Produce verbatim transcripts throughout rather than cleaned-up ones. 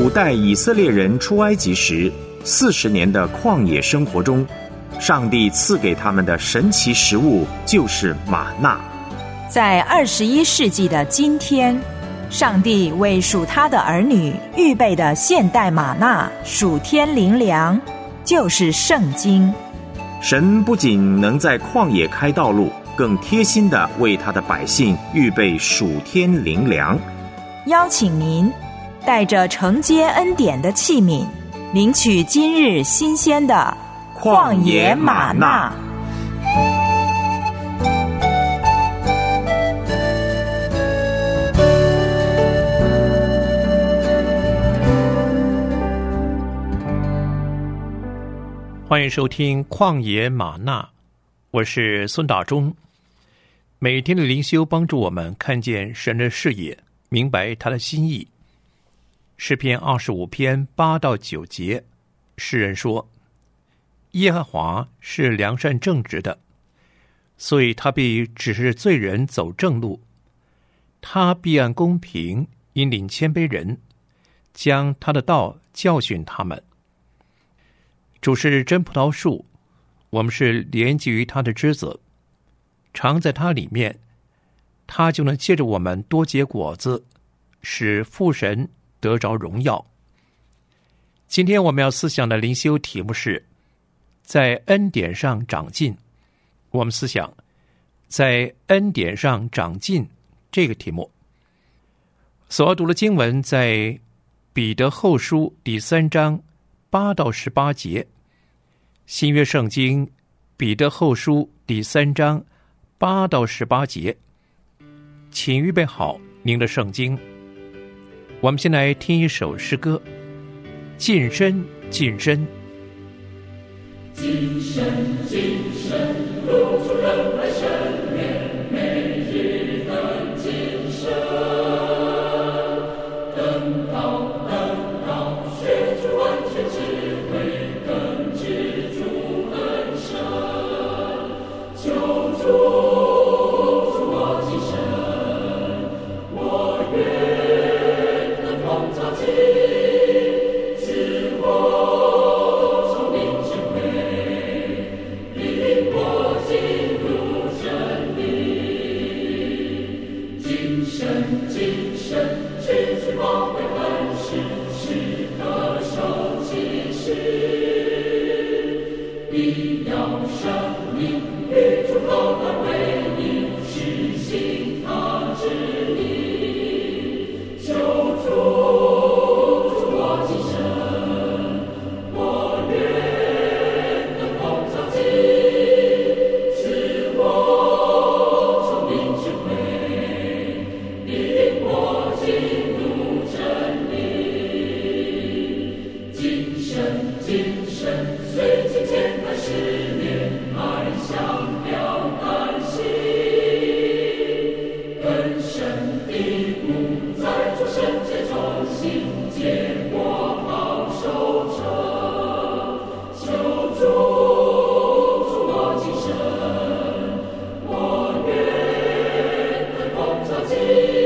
古代以色列人出埃及时四十年的旷野生活中，上帝赐给他们的神奇食物就是玛纳。 在二十一世纪的今天，上帝为属他的儿女预备的现代玛纳属天灵粮，就是圣经。 神不仅能在旷野开道路，更贴心地为他的百姓预备属天灵粮。 邀请您带着承接恩典的器皿，领取今日新鲜的旷野玛纳。 欢迎收听旷野玛纳，我是孙大中。每天的灵修帮助我们看见神的视野，明白他的心意。诗篇二十五篇八到九节，诗人说：耶和华是良善正直的，所以他必指示罪人走正路，他必按公平引领谦卑人，将他的道教训他们。主是真葡萄树，我们是连接于他的枝子，常在他里面，他就能借着我们多结果子，使父神得着荣耀。今天我们要思想的灵修题目是在恩典上长进。我们思想在恩典上长进这个题目。所要读的经文在彼得后书第三章八到十八节，新约圣经彼得后书第三章八到十八节，请预备好您的圣经。我们先来听一首诗歌，近身近身。 近身近身，露出人来身面，每日更近身，等到等到学出完全智慧，更知主恩深，求主助我近身，我愿能奉召己，赐我聪明智慧，领我进入真理。今生今生，区区宝贵恩师，时刻受启示，必要生命与主同当为你，实行他旨意。求主助我今生，我愿能奉召己，赐我聪明智慧，领我进入真理。今生今生，虽经千百世年，迈向标杆心，更深的目在主圣洁中心，结果好收成。求主助我今生，我愿能奉召己，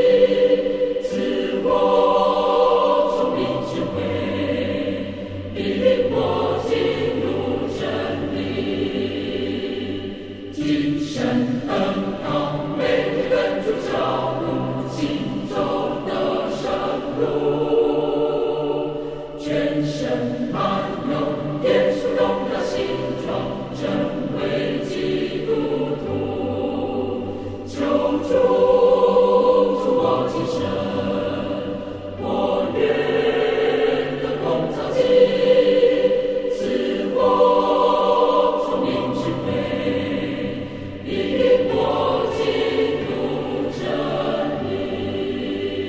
赐我聪明智慧，领我进入真理。今生登高，每日跟主脚步，行走的生路，全身满有耶稣荣耀形状，成为基督徒。求主助我今生，我愿能奉召己，赐我聪明智慧，领我进入真理。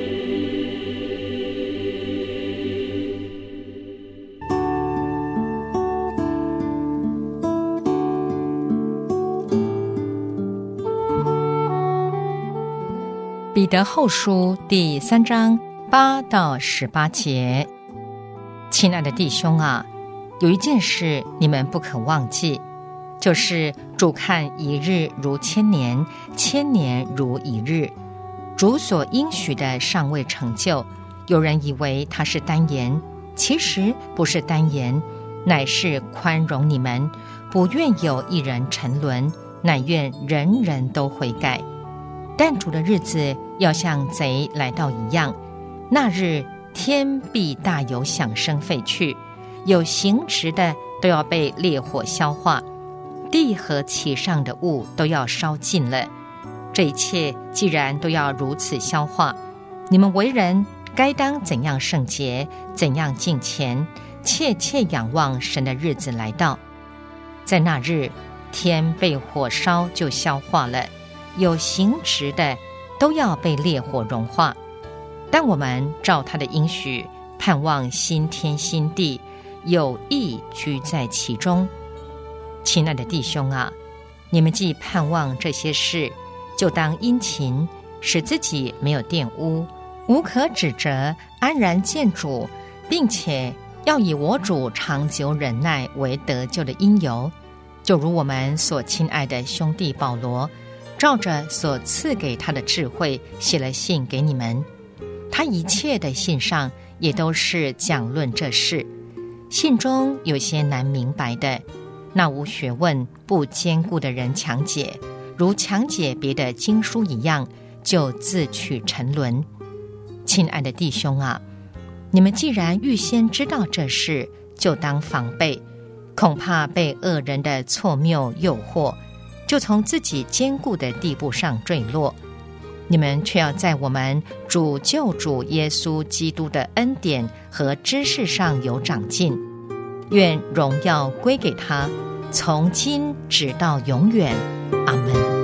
彼得后书第三章八到十八节，亲爱的弟兄啊，有一件事你们不可忘记，就是主看一日如千年，千年如一日。主所应许的尚未成就， 有人以为他是单言，其实不是单言，乃是宽容你们，不愿有一人沉沦，乃愿人人都悔改。但主的日子要像贼来到一样，那日天必大有响声废去，有形质的都要被烈火消化，地和其上的物都要烧尽了。这一切既然都要如此消化，你们为人该当怎样圣洁，怎样敬虔，切切仰望神的日子来到。在那日，天被火烧就消化了，有形质的都要被烈火融化。但我们照他的应许，盼望新天新地，有义居在其中。亲爱的弟兄啊，你们既盼望这些事，就当殷勤，使自己没有玷污，无可指责，安然见主，并且要以我主长久忍耐为得救的因由。就如我们所亲爱的兄弟保罗，照着所赐给他的智慧写了信给你们，他一切的信上也都是讲论这事。信中有些难明白的，那无学问不坚固的人强解，如强解别的经书一样，就自取沉沦。亲爱的弟兄啊，你们既然预先知道这事，就当防备，恐怕被恶人的错谬诱惑，就从自己坚固的地步上坠落。你们却要在我们主救主耶稣基督的恩典和知识上有长进，愿荣耀归给他，从今直到永远。阿们。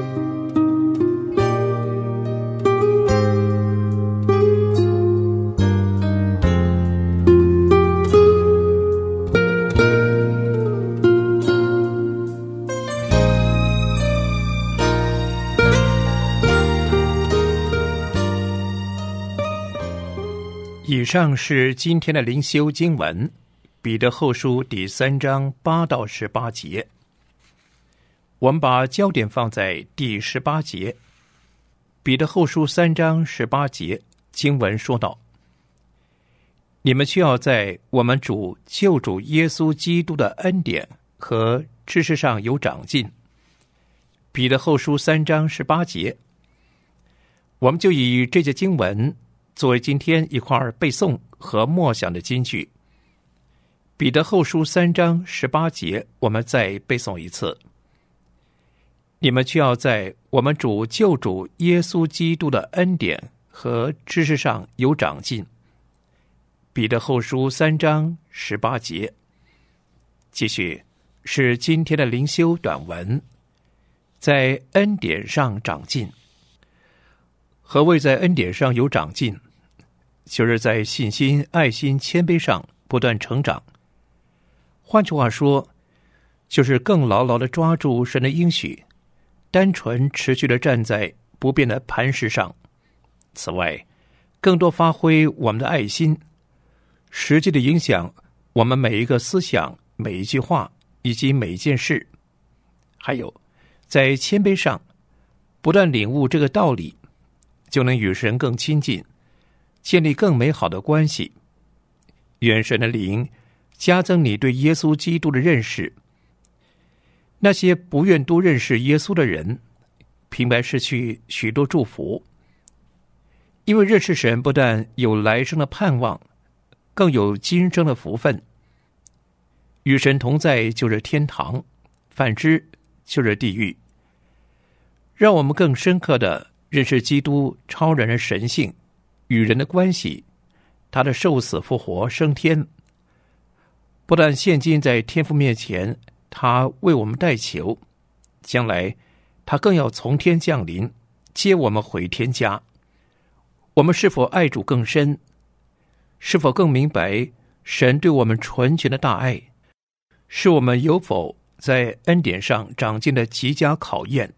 以上是今天的灵修经文，彼得后书第三章八到十八节。我们把焦点放在第十八节。彼得后书三章十八节经文说道：你们却要在我们主救主耶稣基督的恩典和知识上有长进。彼得后书三章十八节，我们就以这节经文作为今天一块背诵和默想的金句。彼得后书三章十八节，我们再背诵一次：你们却要在我们主救主耶稣基督的恩典和知识上有长进。彼得后书三章十八节。继续是今天的灵修短文，在恩典上长进。何谓在恩典上有长进？就是在信心、爱心、谦卑上不断成长。换句话说，就是更牢牢地抓住神的应许，单纯持续地站在不变的磐石上。此外，更多发挥我们的爱心，实际的影响我们每一个思想、每一句话以及每一件事。还有，在谦卑上不断领悟这个道理，就能与神更亲近，建立更美好的关系。愿神的灵加增你对耶稣基督的认识。那些不愿多认识耶稣的人，平白失去许多祝福。因为认识神不但有来生的盼望，更有今生的福分。与神同在就是天堂，反之就是地狱。让我们更深刻地认识基督超然的神性与人的关系，他的受死复活升天，不但现今在天父面前他为我们代求，将来他更要从天降临，接我们回天家。我们是否爱主更深？是否更明白神对我们纯全的大爱？是我们有否在恩典上长进的极佳考验？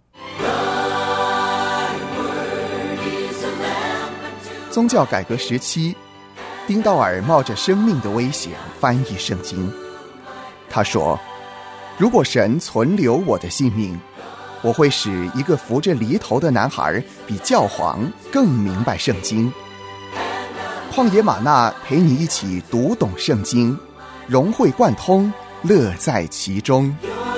宗教改革时期，丁道尔冒着生命的危险翻译圣经。他说，如果神存留我的性命，我会使一个扶着犁头的男孩比教皇更明白圣经。 旷野吗哪陪你一起读懂圣经，融会贯通，乐在其中。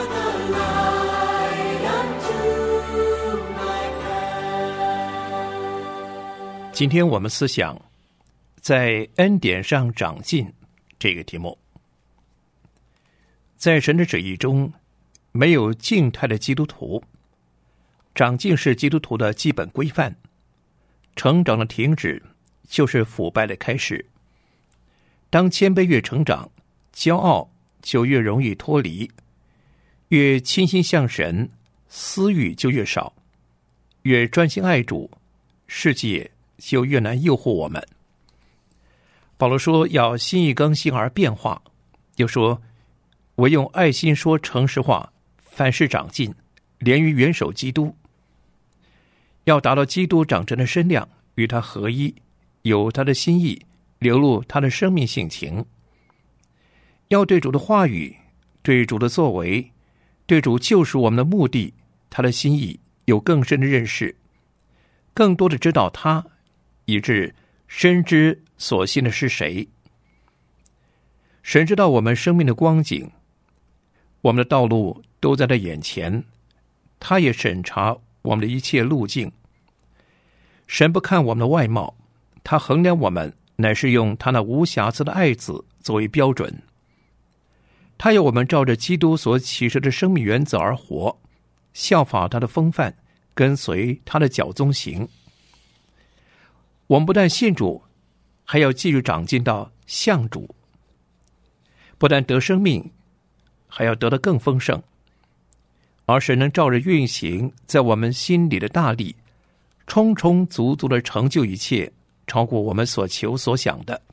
今天我们思想在恩典上长进这个题目。在神的旨意中，没有静态的基督徒，长进是基督徒的基本规范。成长的停止就是腐败的开始。当谦卑越成长，骄傲就越容易脱离，越倾心向神，私欲就越少，越专心爱主，世界就越难诱惑我们。保罗说要心意更新而变化，又说唯用爱心说诚实话，凡事长进，连于元首基督。要达到基督长成的身量，与他合一，有他的心意，流露他的生命性情。要对主的话语，对主的作为，对主救赎我们的目的，他的心意有更深的认识，更多的知道他，以致深知所信的是谁。神知道我们生命的光景，我们的道路都在他眼前，他也审查我们的一切路径。神不看我们的外貌，他衡量我们乃是用他那无瑕疵的爱子作为标准。他要我们照着基督所启示的生命原则而活，效法他的风范，跟随他的脚踪行。我们不但信主，还要继续长进到像主，不但得生命，还要得得更丰盛。而神能照着运行在我们心里的大力，充充足足的成就一切，超过我们所求所想的。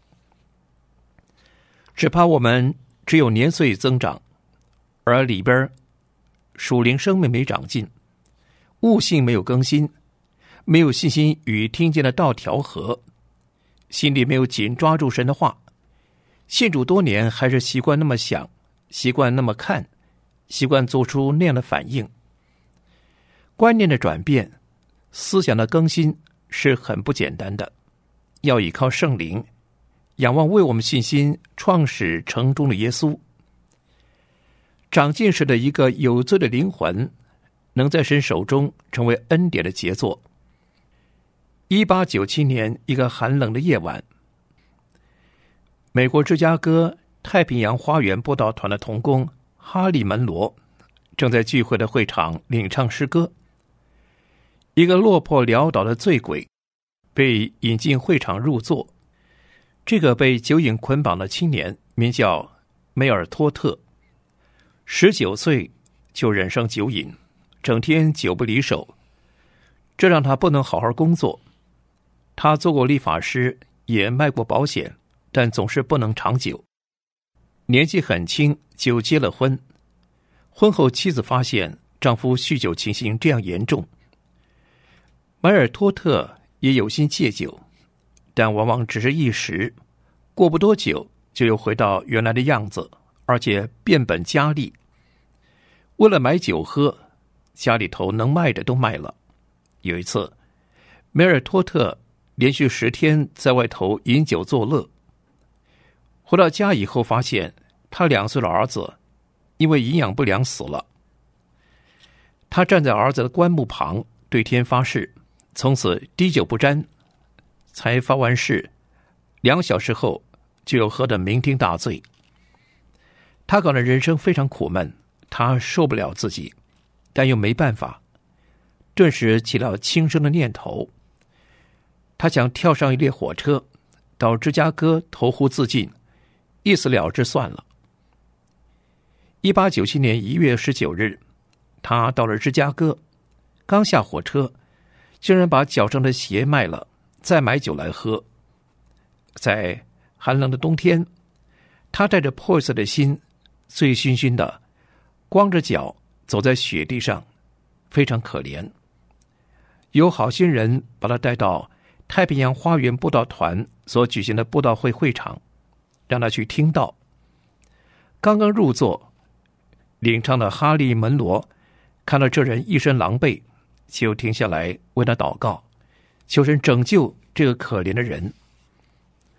只怕我们只有年岁增长，而里边属灵生命没长进，悟性没有更新，没有信心与听见的道调和，心里没有紧抓住神的话，信主多年还是习惯那么想，习惯那么看，习惯做出那样的反应。观念的转变，思想的更新是很不简单的，要依靠圣灵，仰望为我们信心创始成终的耶稣。长进时的一个有罪的灵魂，能在神手中成为恩典的杰作。一八九七年一个寒冷的夜晚，美国芝加哥太平洋花园布道团的同工哈利门罗正在聚会的会场领唱诗歌。一个落魄潦倒的醉鬼被引进会场入座。这个被酒瘾捆绑的青年名叫梅尔托特，十九岁就染上酒瘾，整天酒不离手，这让他不能好好工作。他做过理发师，也卖过保险，但总是不能长久。年纪很轻就结了婚，婚后妻子发现丈夫酗酒情形这样严重，梅尔托特也有心戒酒，但往往只是一时，过不多久就又回到原来的样子，而且变本加厉。为了买酒喝，家里头能卖的都卖了。有一次，梅尔托特连续十天在外头饮酒作乐。回到家以后，发现他两岁的儿子因为营养不良死了。他站在儿子的棺木旁，对天发誓，从此滴酒不沾。才发完誓，两小时后就又喝得酩酊大醉。他搞得人生非常苦闷，他受不了自己，但又没办法，顿时起了轻生的念头。他想跳上一列火车，到芝加哥投湖自尽，一死了之算了。一八九七年一月十九日，他到了芝加哥，刚下火车，竟然把脚上的鞋卖了，再买酒来喝。在寒冷的冬天，他带着破碎的心，醉醺醺的，光着脚走在雪地上，非常可怜。有好心人把他带到太平洋花园布道团所举行的布道会会场，让他去听道。刚刚入座，领唱的哈利门罗看到这人一身狼狈，就停下来为他祷告，求神拯救这个可怜的人。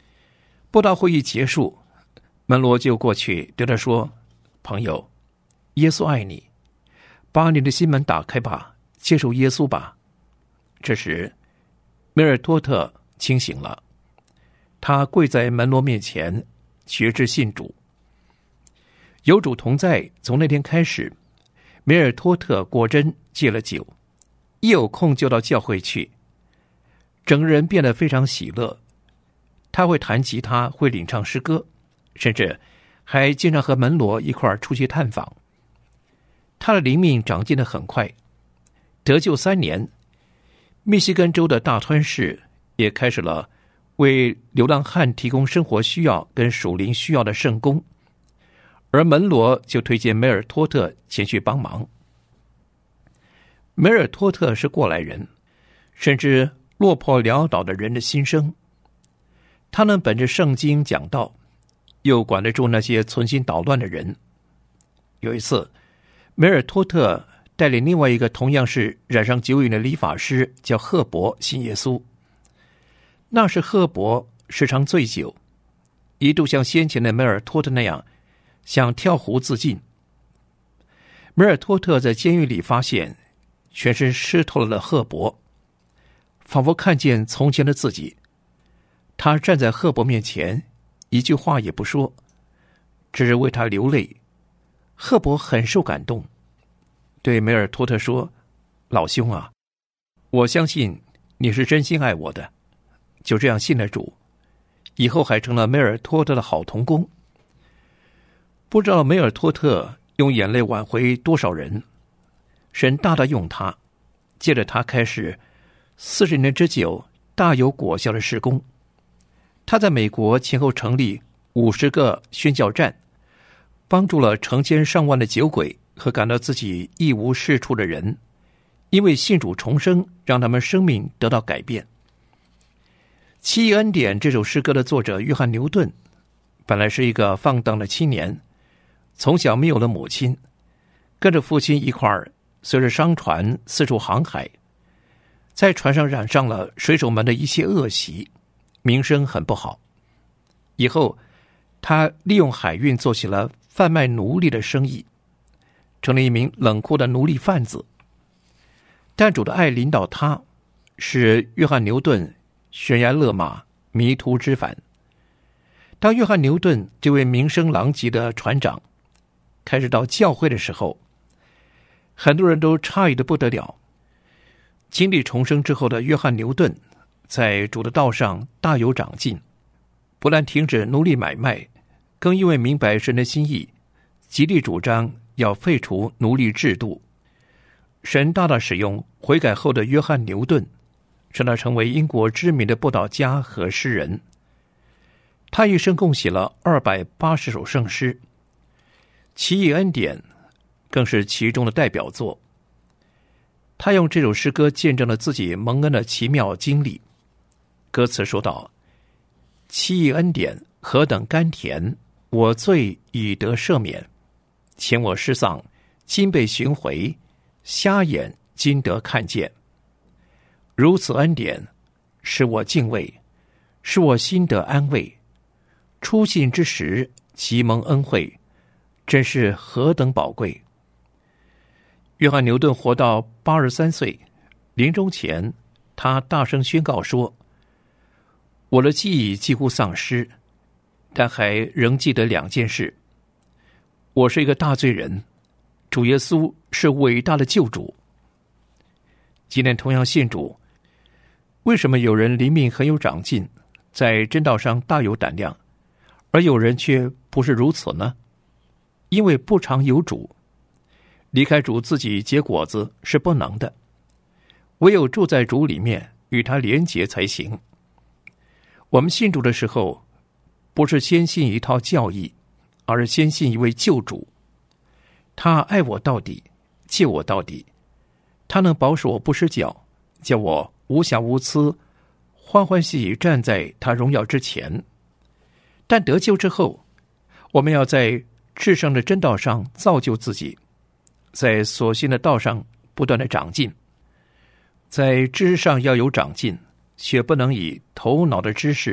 布道会议结束，门罗就过去对他说：“朋友，耶稣爱你，把你的心门打开吧，接受耶稣吧。”这时，梅尔托特清醒了，他跪在门罗面前，决志信主。有主同在，从那天开始，梅尔托特果真戒了酒，一有空就到教会去，整个人变得非常喜乐。他会弹吉他，会领唱诗歌，甚至还经常和门罗一块儿出去探访。他的灵命长进得很快，得救三年，密西根州的大川市也开始了为流浪汉提供生活需要跟属灵需要的圣工，而门罗就推荐梅尔托特前去帮忙。梅尔托特是过来人，甚至落魄潦倒的人的心声。他能本着圣经讲道，又管得住那些存心捣乱的人。有一次，梅尔托特带领另外一个同样是染上酒瘾的理发师，叫赫伯，信耶稣。那时赫伯时常醉酒，一度像先前的梅尔托特那样想跳湖自尽。梅尔托特在监狱里发现全身湿透了的赫伯，仿佛看见从前的自己。他站在赫伯面前，一句话也不说，只是为他流泪。赫伯很受感动，对梅尔托特说：“老兄啊，我相信你是真心爱我的。”就这样信了主，以后还成了梅尔托特的好同工。不知道梅尔托特用眼泪挽回多少人，神大大用他，借着他开始四十年之久大有果效的事工。他在美国前后成立五十个宣教站，帮助了成千上万的酒鬼和感到自己一无是处的人，因为信主重生，让他们生命得到改变。奇异恩典这首诗歌的作者约翰牛顿，本来是一个放荡的青年，从小没有了母亲，跟着父亲一块儿随着商船四处航海，在船上染上了水手们的一些恶习，名声很不好。以后他利用海运做起了贩卖奴隶的生意，成了一名冷酷的奴隶贩子。但主的爱领导他，使约翰牛顿悬崖勒马，迷途知返。当约翰牛顿这位名声狼藉的船长开始到教会的时候，很多人都诧异得不得了。经历重生之后的约翰牛顿在主的道上大有长进，不但停止奴隶买卖，更因为明白神的心意，极力主张要废除奴隶制度。神大大使用悔改后的约翰牛顿，使他成为英国知名的布道家和诗人。他一生共写了二百八十首圣诗，奇异恩典更是其中的代表作。他用这首诗歌见证了自己蒙恩的奇妙经历。歌词说道：“奇异恩典何等甘甜，我罪已得赦免。前我失丧，今被寻回，瞎眼今得看见。如此恩典，使我敬畏，使我心得安慰。初信之时，即蒙恩惠，真是何等宝贵。”约翰牛顿活到八十三岁，临终前，他大声宣告说：“我的记忆几乎丧失，但还仍记得两件事。我是一个大罪人，主耶稣是伟大的救主。”今天同样信主，为什么有人灵命很有长进，在真道上大有胆量，而有人却不是如此呢？因为不常有主，离开主自己结果子是不能的，唯有住在主里面，与他连结才行。我们信主的时候，不是先信一套教义，而是先信一位救主。他爱我到底，救我到底，他能保守我不失脚，叫我无瑕无疵，欢欢喜喜站在他荣耀之前。但得救之后，我们要在至圣的真道上造就自己，在所信的道上不断的长进。在知识上要有长进，却不能以头脑的知识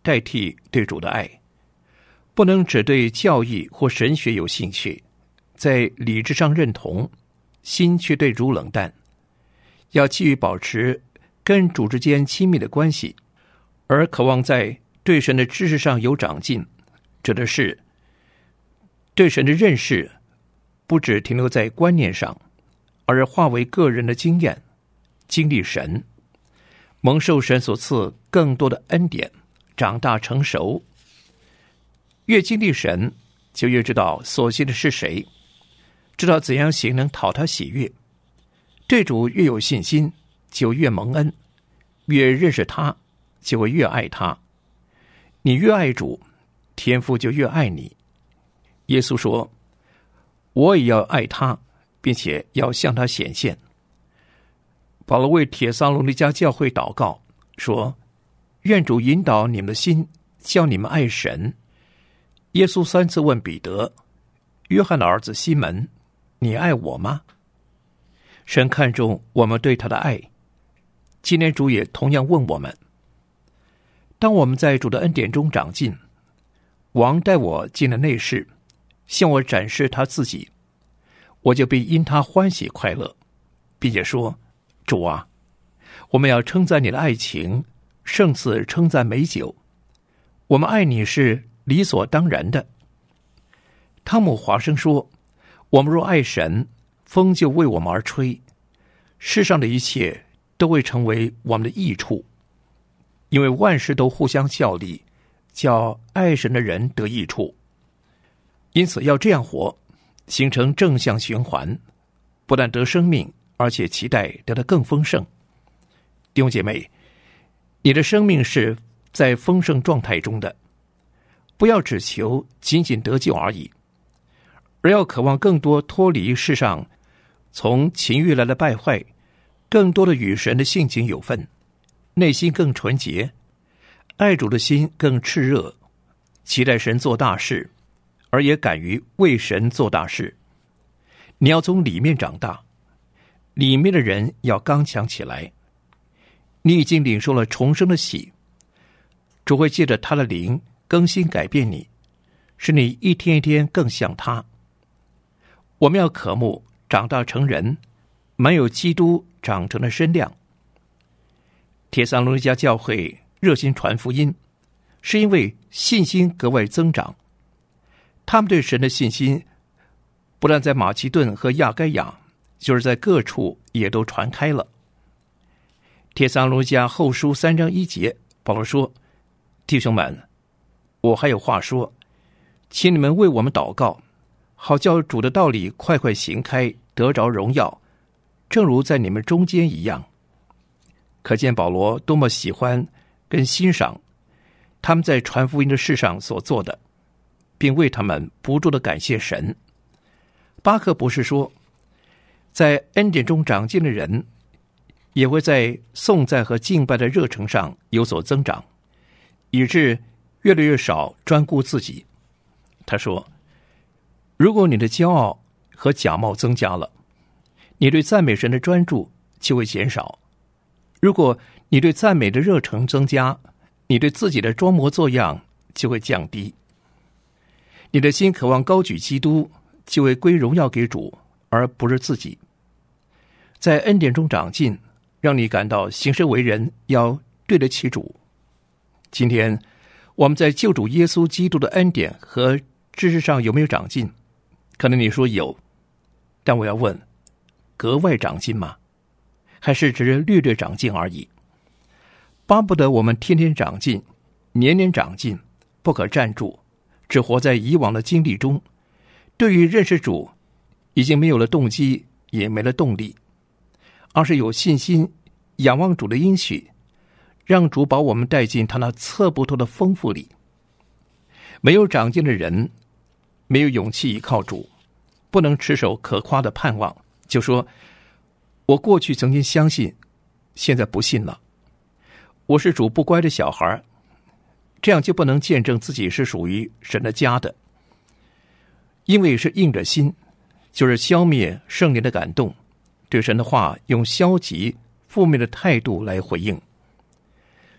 代替对主的爱，不能只对教义或神学有兴趣，在理智上认同，心却对主冷淡。要急于保持跟主之间亲密的关系，而渴望在对神的知识上有长进，指的是对神的认识不只停留在观念上，而化为个人的经验，经历神，蒙受神所赐更多的恩典，长大成熟。越经历神，就越知道所信的是谁，知道怎样行能讨他喜悦。对主越有信心，就越蒙恩，越认识他，就会越爱他。你越爱主，天父就越爱你。耶稣说，我也要爱他，并且要向他显现。保罗为帖撒罗尼迦教会祷告说，愿主引导你们的心，叫你们爱神。耶稣三次问彼得，约翰的儿子西门，你爱我吗？神看重我们对他的爱，今天主也同样问我们。当我们在主的恩典中长进，王带我进了内室，向我展示他自己，我就必因他欢喜快乐，并且说，主啊，我们要称赞你的爱情，胜似称赞美酒。我们爱你是理所当然的。汤姆华生说，我们若爱神，风就为我们而吹，世上的一切都会成为我们的益处，因为万事都互相效力，叫爱神的人得益处。因此要这样活，形成正向循环，不但得生命，而且期待得到更丰盛。弟兄姐妹，你的生命是在丰盛状态中的，不要只求仅仅得救而已，而要渴望更多脱离世上从情欲来的败坏，更多的与神的性情有份，内心更纯洁，爱主的心更炽热，期待神做大事，而也敢于为神做大事。你要从里面长大，里面的人要刚强起来。你已经领受了重生的喜，主会借着他的灵更新改变你，使你一天一天更像他。我们要渴慕长大成人，满有基督长成的身量。帖撒罗尼迦教会热心传福音，是因为信心格外增长。他们对神的信心不但在马其顿和亚该亚，就是在各处也都传开了。帖撒罗尼迦后书三章一节，保罗说，弟兄们，我还有话说，请你们为我们祷告，好叫主的道理快快行开，得着荣耀，正如在你们中间一样。可见保罗多么喜欢跟欣赏他们在传福音的事上所做的，并为他们不住地感谢神。巴克博士说，在恩典中长进的人，也会在颂赞和敬拜的热诚上有所增长，以致越来越少专顾自己。他说，如果你的骄傲和假冒增加了，你对赞美神的专注就会减少。如果你对赞美的热诚增加，你对自己的装模作样就会降低。你的心渴望高举基督，就会归荣耀给主，而不是自己。在恩典中长进，让你感到行事为人要对得起主。今天我们在救主耶稣基督的恩典和知识上有没有长进？可能你说有，但我要问，格外长进吗？还是只是略略长进而已？巴不得我们天天长进，年年长进，不可站住，只活在以往的经历中，对于认识主已经没有了动机，也没了动力，而是有信心仰望主的应许，让主把我们带进他那测不透的丰富里。没有长进的人，没有勇气依靠主，不能持守可夸的盼望，就说我过去曾经相信，现在不信了，我是主不乖的小孩，这样就不能见证自己是属于神的家的。因为是硬着心，就是消灭圣灵的感动，对神的话用消极负面的态度来回应。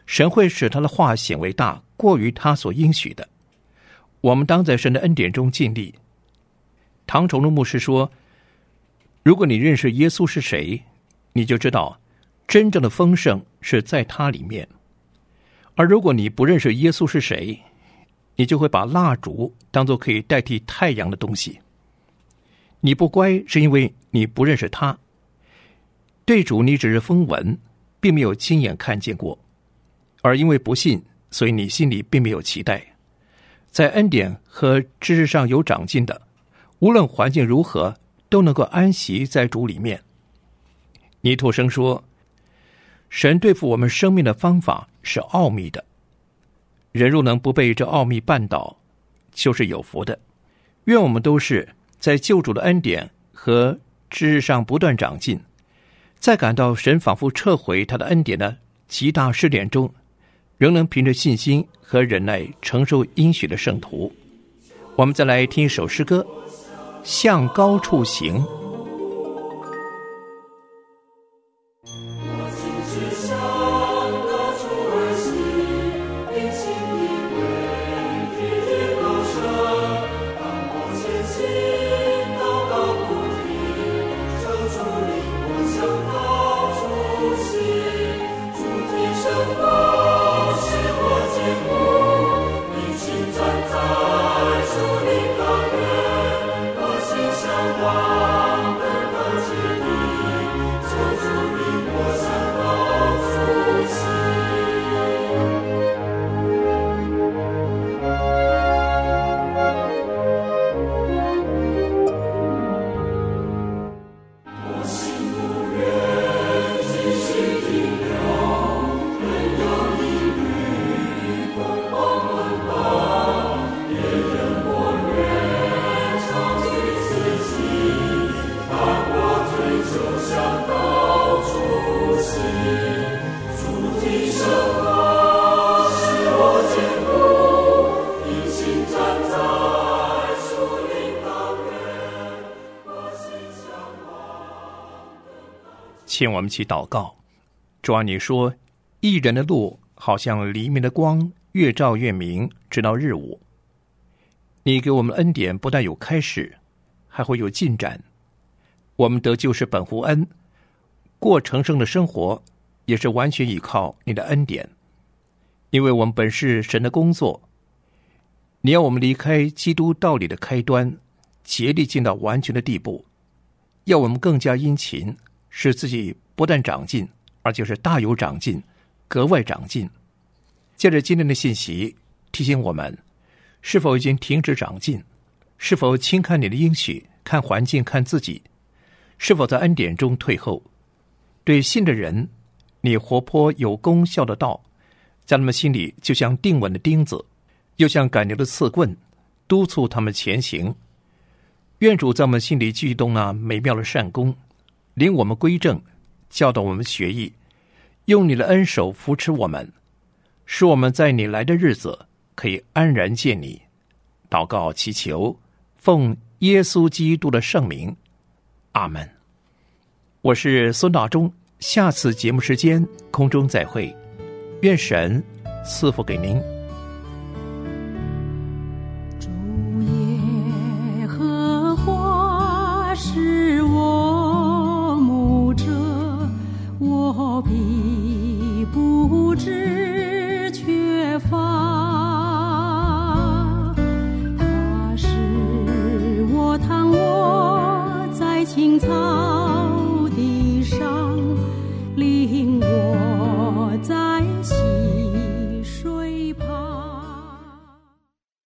神会使他的话显为大，过于他所应许的。我们当在神的恩典中尽力。唐崇荣牧师说，如果你认识耶稣是谁，你就知道真正的丰盛是在他里面。而如果你不认识耶稣是谁，你就会把蜡烛当作可以代替太阳的东西。你不乖是因为你不认识他，对主你只是风闻，并没有亲眼看见过，而因为不信，所以你心里并没有期待。在恩典和知识上有长进的，无论环境如何，都能够安息在主里面。尼托生说，神对付我们生命的方法是奥秘的，人若能不被这奥秘绊倒，就是有福的。愿我们都是在救主的恩典和知识上不断长进，在感到神仿佛撤回他的恩典的极大试炼中，仍能凭着信心和忍耐承受应许的圣徒。我们再来听一首诗歌，向高处行。请我们一起祷告。主啊，你说义人的路好像黎明的光，越照越明，直到日午。你给我们恩典不但有开始，还会有进展。我们得救是本乎恩，过成圣的生活也是完全依靠你的恩典。因为我们本是神的工作，你要我们离开基督道理的开端，竭力进到完全的地步，要我们更加殷勤，使自己不但长进，而就是大有长进，格外长进。借着今天的信息提醒我们，是否已经停止长进，是否轻看你的应许，看环境，看自己，是否在恩典中退后。对信的人，你活泼有功效的道，在他们心里就像钉稳的钉子，又像赶牛的刺棍，督促他们前行。愿主在我们心里激动那美妙的善功，领我们归正，教导我们学艺，用你的恩手扶持我们，使我们在你来的日子可以安然见你。祷告祈求，奉耶稣基督的圣名，阿们。我是孙大中，下次节目时间空中再会，愿神赐福给您。 主耶和华是我牧者，我必不致